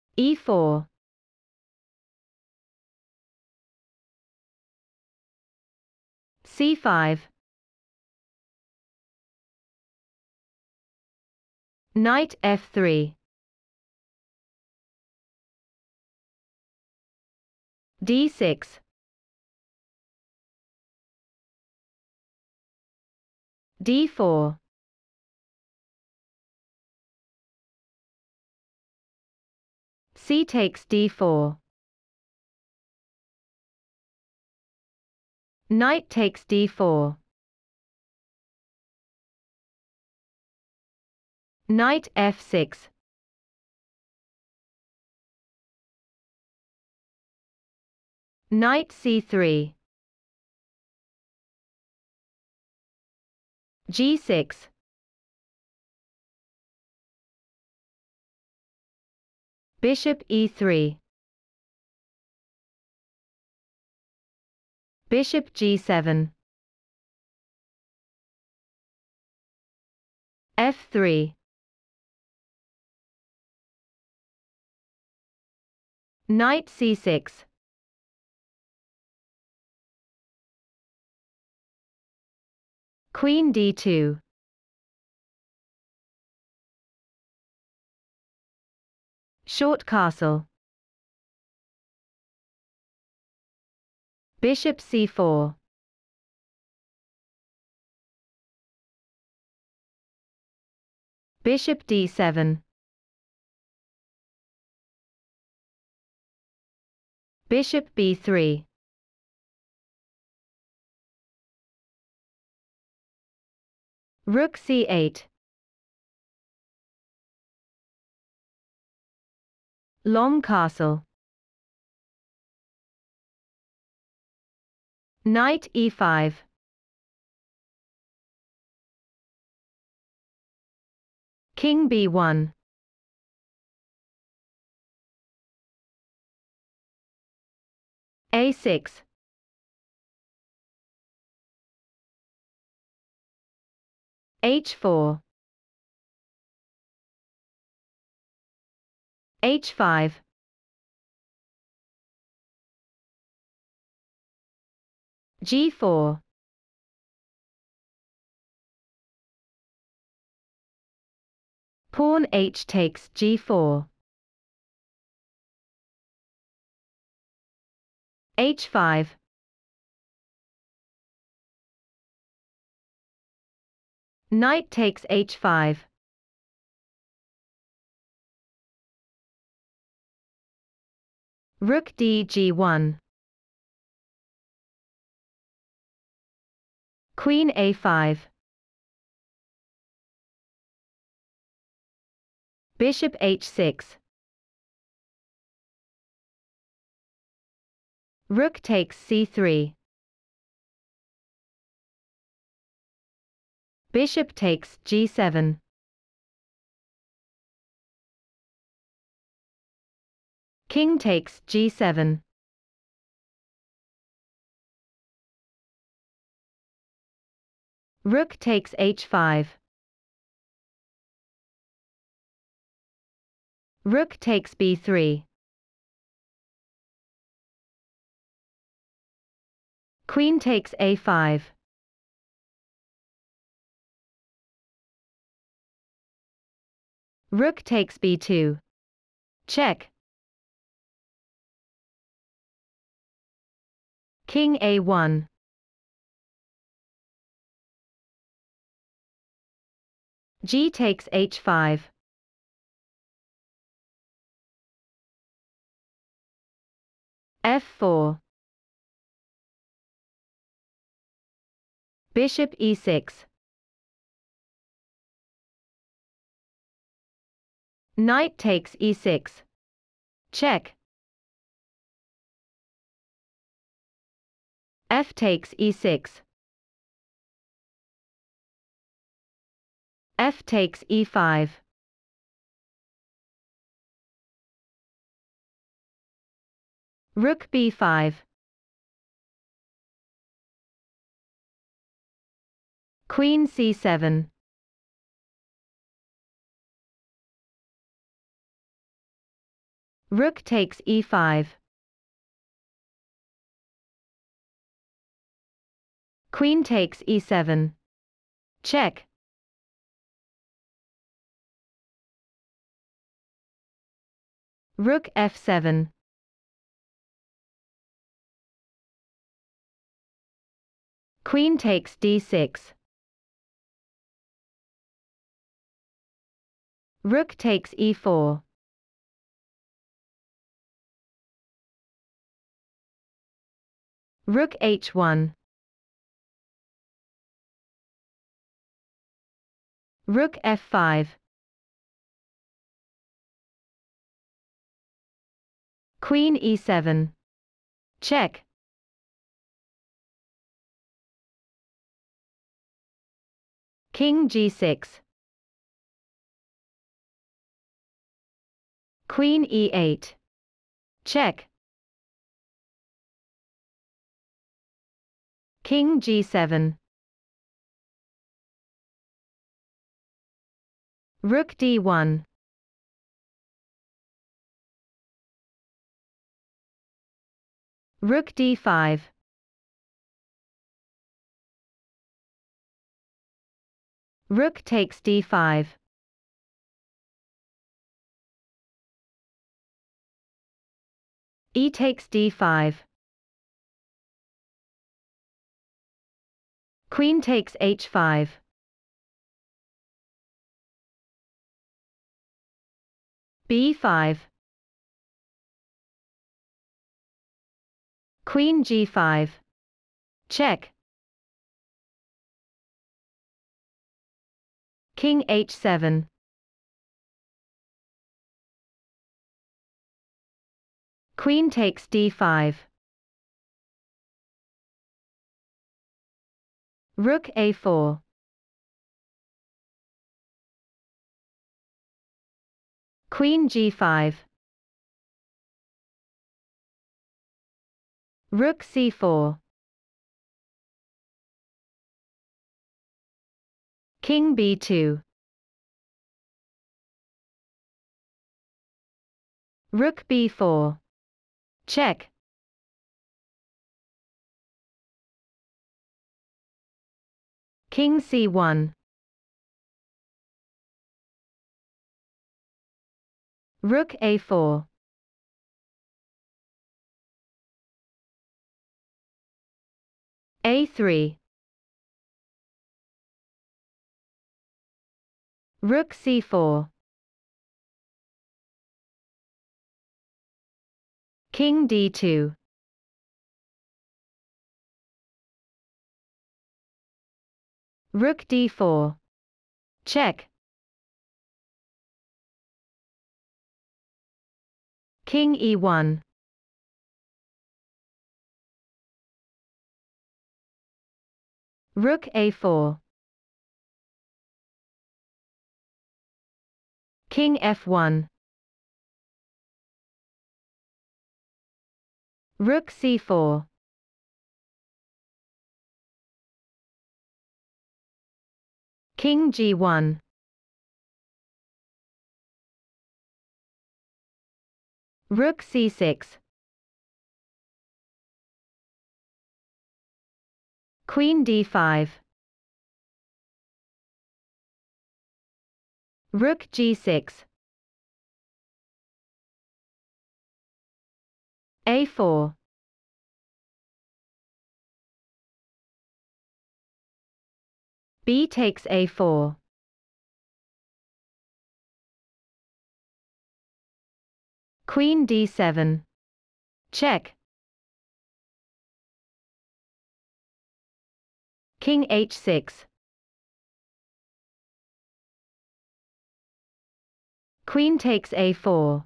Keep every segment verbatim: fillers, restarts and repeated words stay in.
e four, c five, knight f three, d six, d four, c takes d four, knight takes d four, knight f six, knight c three, g six, bishop e three, bishop g seven, f three, knight c six, queen d two, short castle, bishop c four, bishop d seven, bishop b three, rook c eight, long castle, knight e five, king b one, a six, h four, h five, g four, pawn h takes g four, h five, knight takes h five, rook d g one, queen a five, bishop h six, rook takes c three, bishop takes g seven, king takes g seven, rook takes h five, rook takes b three, queen takes a five, rook takes b two, check, king a one, g takes h five, f four, bishop e six, knight takes e six, check, f takes e six, f takes e five, rook b five, queen c seven, Rook takes e five. Queen takes e seven. Check. Rook f seven. Queen takes d six. Rook takes e four. Rook h one. Rook f five. Queen e seven. Check. King g six. Queen e eight. Check. King g seven. Rook d one. Rook d five. Rook takes d five. E takes d five. Queen takes h five. b five. Queen g five. Check. King h seven. Queen takes d five. Rook a four. Queen g five. Rook c four. King b two. Rook b four. Check. King c one. Rook a four. a three. Rook c four. King d two. Rook d four. Check. King e one. Rook a four. King f one. Rook c four. King g one. Rook c six. Queen d five. Rook g six. a four. B takes a four. Queen d seven. Check. King h six. Queen takes a four.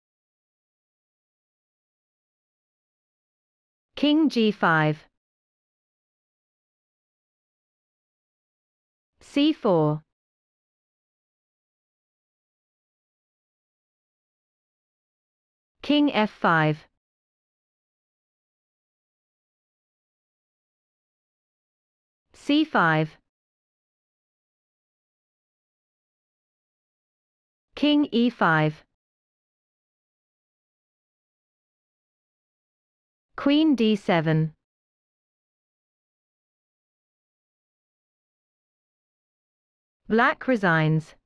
King g five. c four. King f five. c five. King e five. Queen d seven. Black resigns.